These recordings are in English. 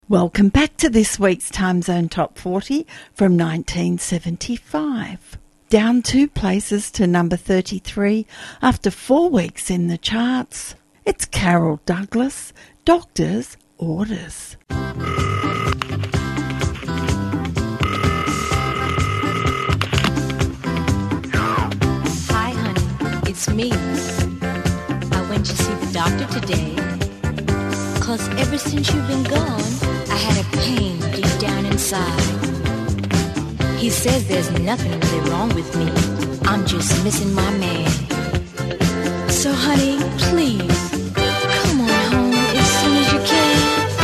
Welcome back to this week's Time Zone Top 40 from 1975. Down 2 places to number 33 after 4 weeks in the charts. It's Carol Douglas, Doctor's Orders. Hi, honey, it's me. I went to see the doctor today, 'cause ever since you've been gone, I had a pain deep down inside. He says there's nothing really wrong with me. I'm just missing my man. So honey, please, come on home as soon as you can.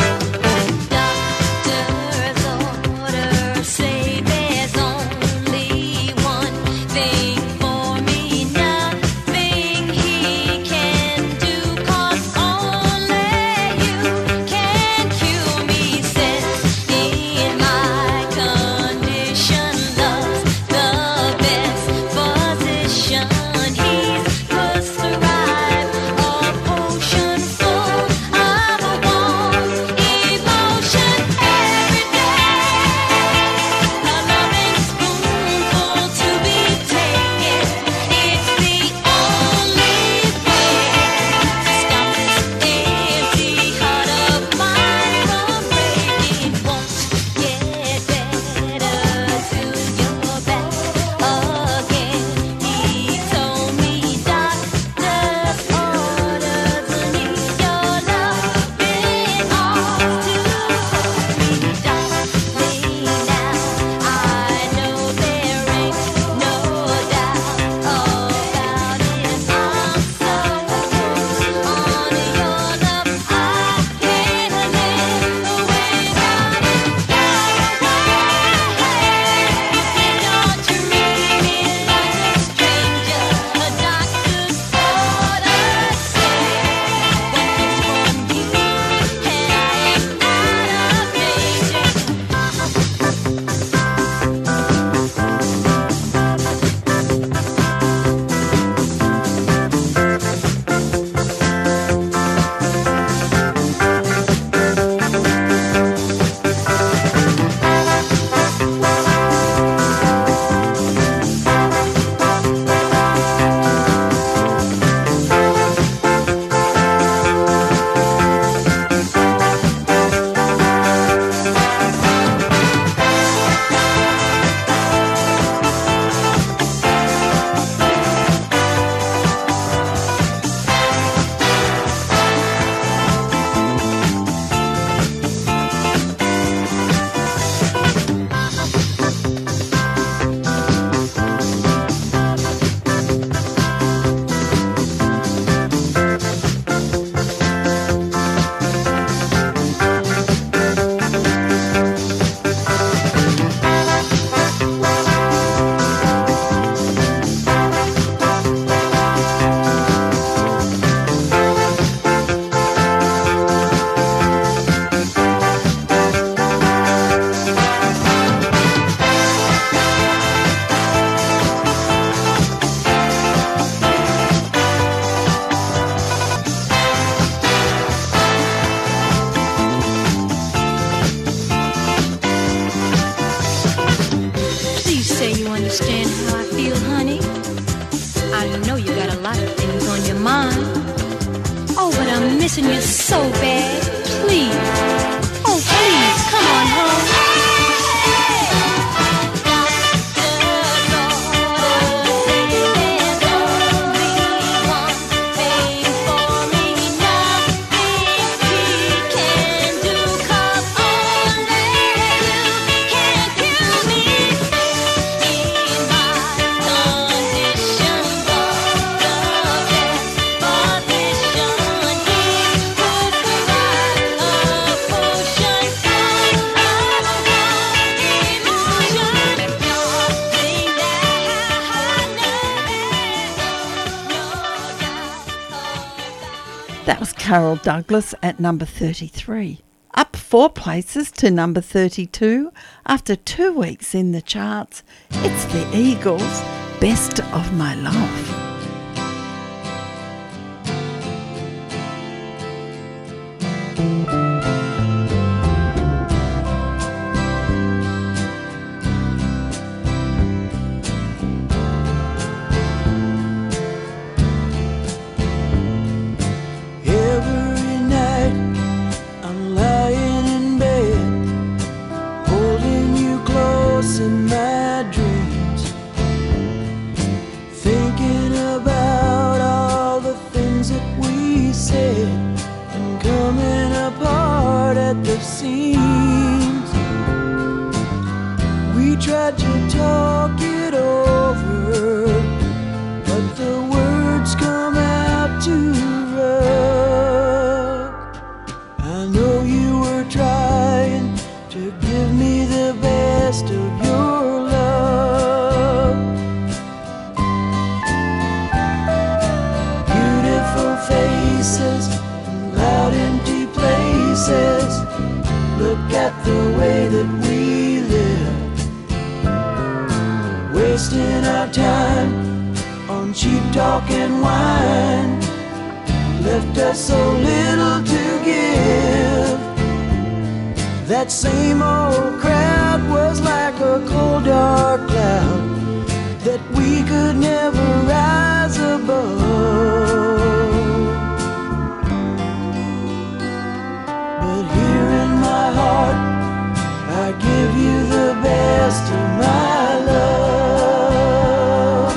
Doctor's orders say there's only one thing for me, nothing he can do, 'cause only you can cure me. Says in my condition, love's the best physician. He's prescribed a potion full of warm emotion every day. A loving spoonful to be taken. It's the only way to stop this empty heart of mine from breaking. Won't get better till you're back again. He told me doctor's orders need your loving arms to hold me. Darling, now I know there ain't no doubt about it. I'm so hooked on your love, I can't live without it. You don't treat me like a stranger. A doctor's orders say one thing's from you, and I ain't out of danger. Please say you understand how I feel, honey. I know you got a lot of things on your mind. Oh, but I'm missing you so bad. Please, oh please, come on home. That was Carol Douglas at number 33. Up 4 places to number 32 after 2 weeks in the charts. It's the Eagles, Best of My Love. seems. We tried to talk it over, but the words come out too rough. I know you were trying to give me the best of your love. Beautiful faces and loud empty places. Look at the way that we live, wasting our time on cheap talk and wine. Left us so little to give. That same old crowd was like a cold dark cloud that we could never rise above. But here in my heart, I give you the best of my love.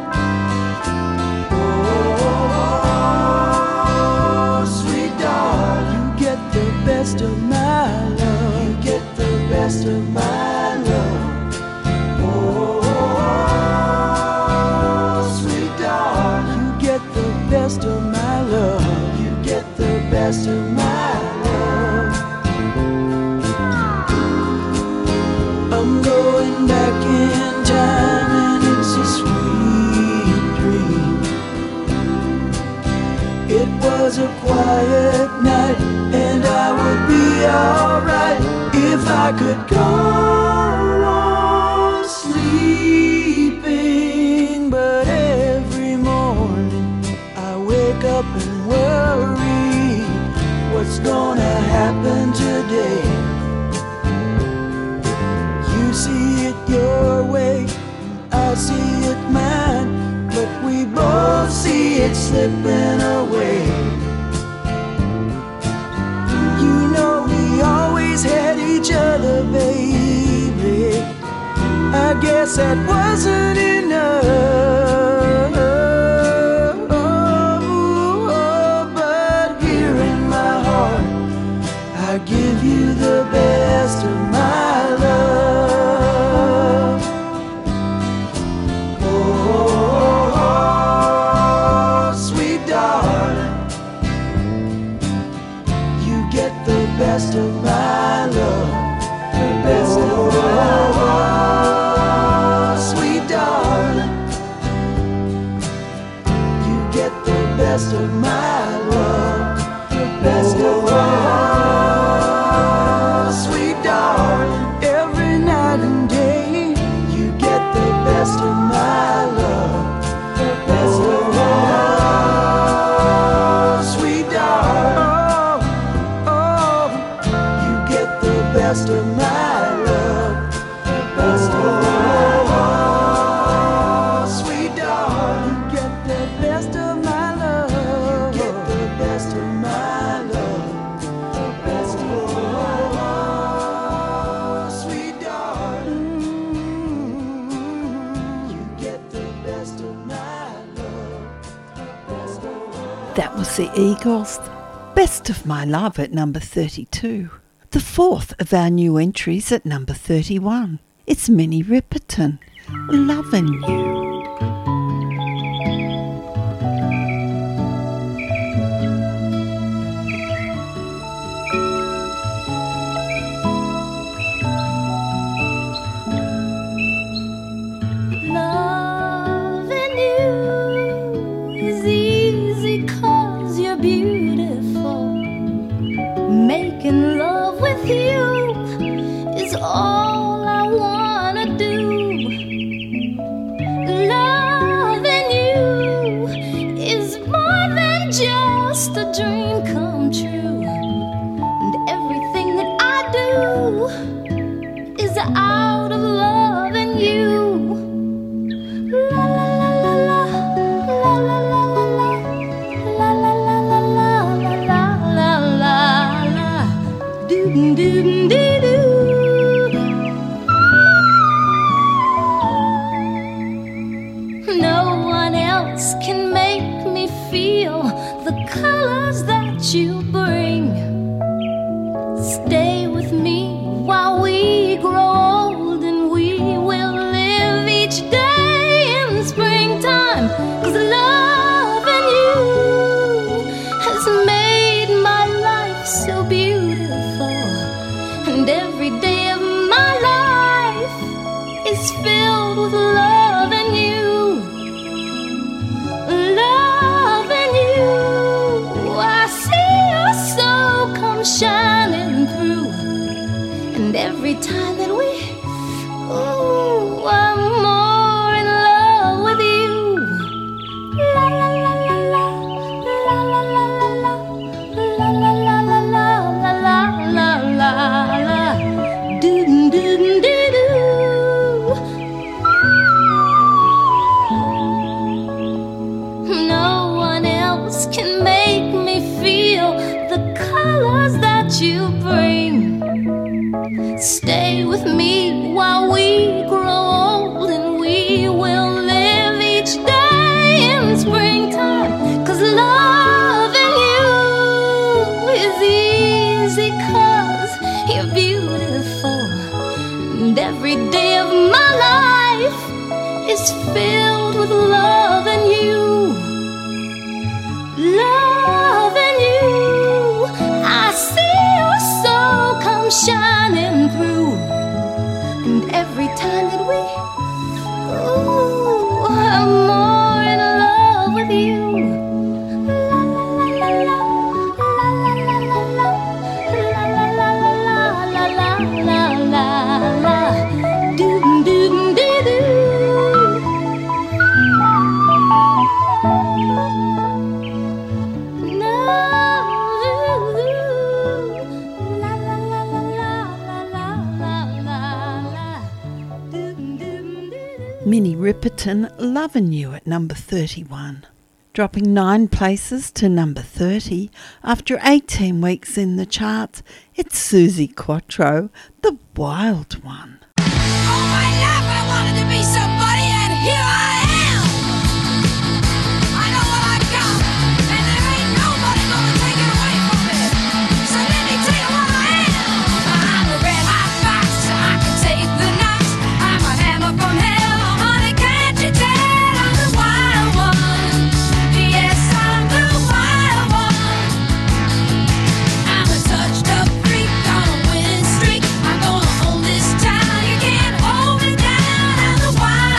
Oh, sweet darling, you get the best of my love. You get the best of my love. Oh, sweet darling, you get the best of my love. You get the best of my love. I'm going back in time and it's a sweet dream. It was a quiet night and I would be alright if I could go on sleeping. But every morning I wake up and worry what's gonna happen today. You see it your way, I see it mine, but we both see it slipping away. You know we always had each other, baby. I guess that wasn't enough. But here in my heart, I give you the best of my love. Oh, sweet darling, you get the best of my love. The best of my love. Sweet darling, you get the best of my love. The best of my love. Sweet darling, every night and day, you get the best of my love. The best of my love. Sweet darling, oh, you get the best of my love. The best of my love. Sweet darling, you get the best of my love. You get the best of my love. The best of my love. Sweet darling, you get the best of my love. The best of my That was the Eagles. Best of My Love at number 32. The fourth of our new entries at number 31. It's Minnie Riperton, Lovin' You. Loving you is easy 'cause you're beautiful. Making love with you is all I wanna do. Loving you is more than just a dream come true. And everything that I do is out of loving you. La la la la la la la la la la la la la la la la la doo doo doo doo. No one else can make me feel the colors that you bring. Stay with with me while we grow old, and we will live each day in springtime. 'Cause loving you has made my life so beautiful, and every day of my life is filled with loving you. Loving you, I see your soul come shining through, and every time that we, ooh, I'm more in love with you. La la la la la, la la la la la, la la la la la, la la la la, doo doo doo doo. No one else can make me feel the colors that you bring. Stay with me while we grow old, and we will live each day in springtime. 'Cause loving you is easy, 'cause you're beautiful, and every day of my life is filled with loving you. Loving you, I see your soul come shining through, and every time that we, ooh, I'm more in love with you. La la la la la, la la la la la, la la la la la, la la, doo doo doo doo. Minnie Riperton, Lovin' You at number 31. Dropping 9 places to number 30 after 18 weeks in the charts, it's Susie Quatro, The Wild One. All my life I wanted to be somebody, and here I am. I know what I got, and there ain't nobody gonna take it away from me. So let me tell you what I am. I'm a red hot fox, I can take the knocks. I'm a hammer from hell, honey, can't you tell? I'm the wild one. Yes, I'm the wild one. I'm a touched up freak on a winning streak. I'm gonna own this town, you can't hold me down. I'm the wild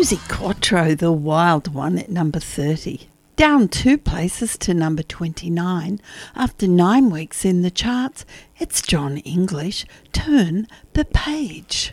Susie Quattro, The Wild One, at number 30. Down 2 places to number 29. After 9 weeks in the charts, it's John English, Turn the Page.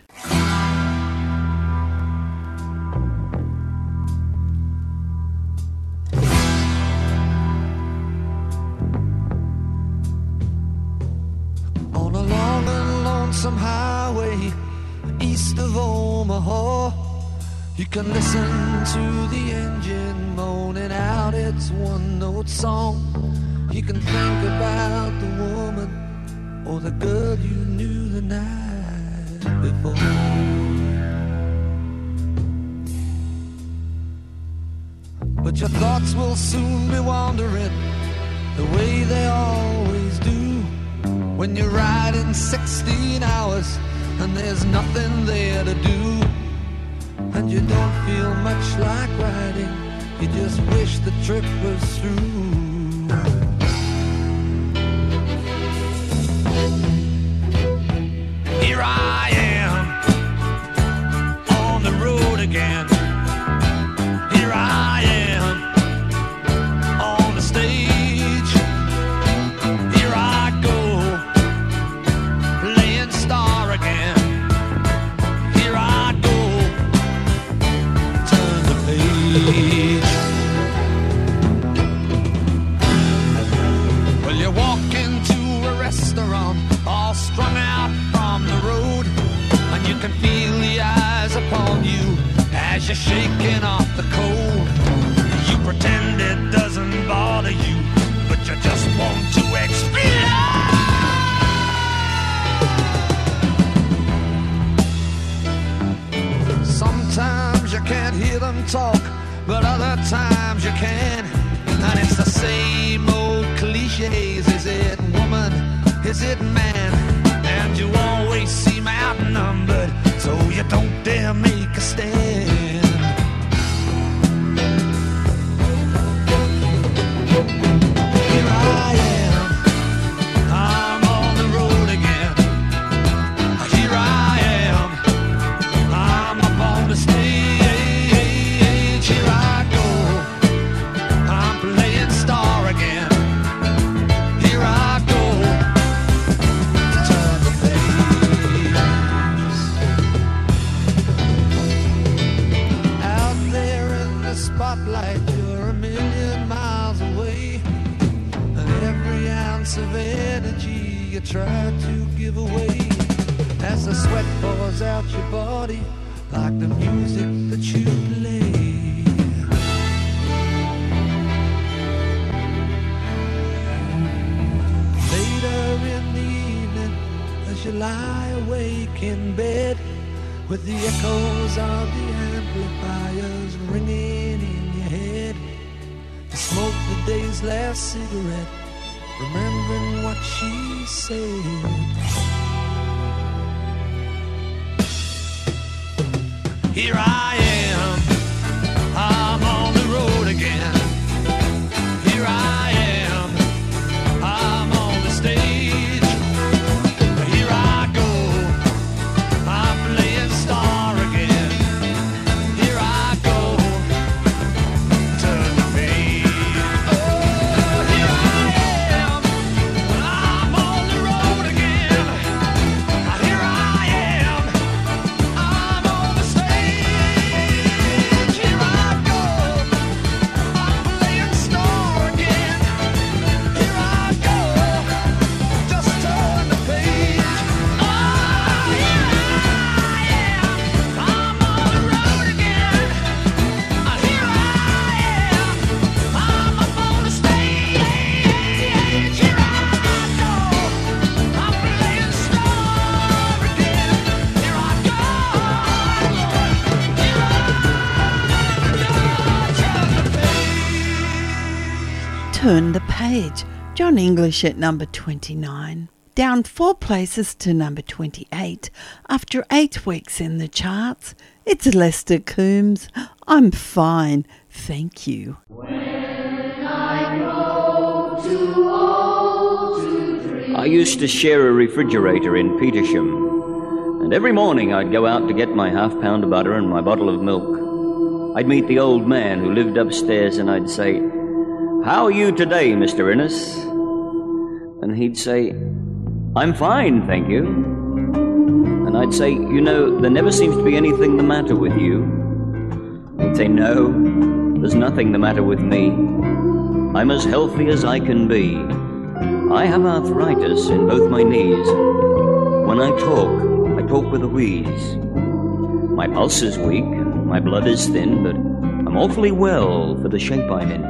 On a long and lonesome highway east of Omaha, you can listen to the engine moaning out its one-note song. You can think about the woman or the girl you knew the night before. But your thoughts will soon be wandering the way they always do when you're riding 16 hours and there's nothing there to do, and you don't feel much like riding, you just wish the trip was through. Here I am on the road again. Here I am on the stage. Here I go playing star again. Here I go, turn the page. Well, you walk into a restaurant all strung out from the road, and you can feel the eyes upon you as you're shaking off the cold. You pretend it doesn't bother you, but you just want to explode. Sometimes you can't hear them talk, but other times you can. And it's the same old cliches. Is it woman? Is it man? And you always seem outnumbered, so you don't dare make a stand. Here I am, I'm on the road again. Here I am, I'm up on the stage. Here I go, I'm playing star again. Here I go, to turn the page. Out there in the spotlight, you're a million miles away, and every ounce of energy you try to give away as the sweat pours out your body like the music that you play. Later in the evening, as you lie awake in bed, with the echoes of the amplifiers ringing in your head, you smoke the day's last cigarette, remembering what she said. Here I am, I'm on the road again. Here I am, I'm on the stage. Here I go, I'm playing star again. Here I go, turn the page. Oh, here I am, I'm on the road again. Here I am, I'm on the stage. Here I go, I'm playing star again. Here I go, just turn the page. Oh, here I am, I'm on the road again. Here I am, I'm up on the stage. Here I go, I'm playing star again. Here I go, here I go, turn the page. Turn the Page, John English at number 29. Down 4 places to number 28. After 8 weeks in the charts, it's Lester Coombs, I'm Fine, Thank You. I used to share a refrigerator in Petersham, and every morning I'd go out to get my half-pound of butter and my bottle of milk. I'd meet the old man who lived upstairs and I'd say, "How are you today, Mr. Innes?" And he'd say, "I'm fine, thank you." And I'd say, "You know, there never seems to be anything the matter with you." He'd say, "No, there's nothing the matter with me. I'm as healthy as I can be. I have arthritis in both my knees. When I talk with a wheeze. My pulse is weak, my blood is thin, but I'm awfully well for the shape I'm in.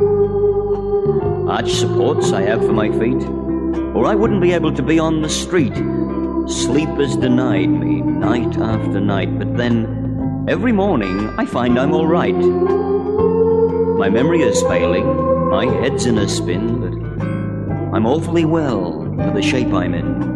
Arch supports I have for my feet, or I wouldn't be able to be on the street. Sleep is denied me night after night, but then every morning I find I'm all right. My memory is failing, my head's in a spin, but I'm awfully well for the shape I'm in.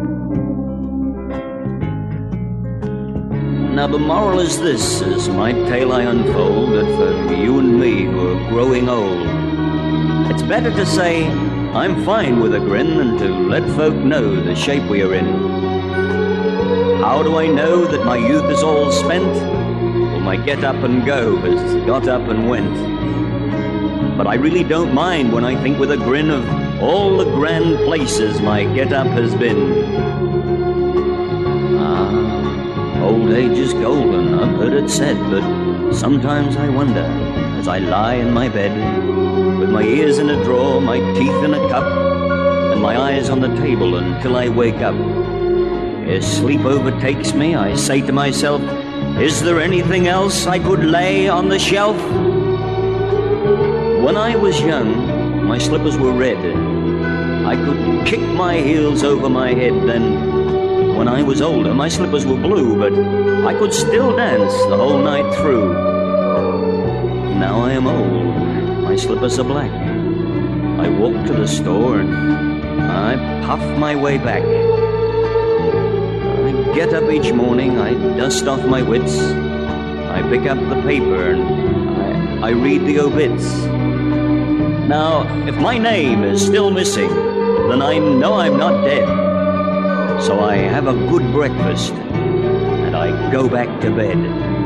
Now the moral is this, as my tale I unfold, that for you and me who are growing old, it's better to say, I'm fine with a grin, than to let folk know the shape we are in. How do I know that my youth is all spent? Well, my get up and go has got up and went. But I really don't mind when I think with a grin of all the grand places my get up has been. Old age is golden, I've heard it said, but sometimes I wonder, as I lie in my bed, with my ears in a drawer, my teeth in a cup, and my eyes on the table until I wake up. As sleep overtakes me, I say to myself, is there anything else I could lay on the shelf? When I was young, my slippers were red. I could kick my heels over my head then. When I was older, my slippers were blue, but I could still dance the whole night through. Now I am old, my slippers are black. I walk to the store and I puff my way back. I get up each morning, I dust off my wits. I pick up the paper and I read the obits. Now, if my name is still missing, then I know I'm not dead. So I have a good breakfast, and I go back to bed.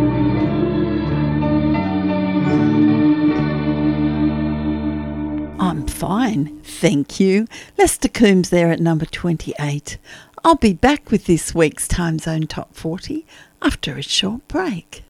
I'm fine, thank you. Lester Coombs there at number 28. I'll be back with this week's Time Zone Top 40 after a short break.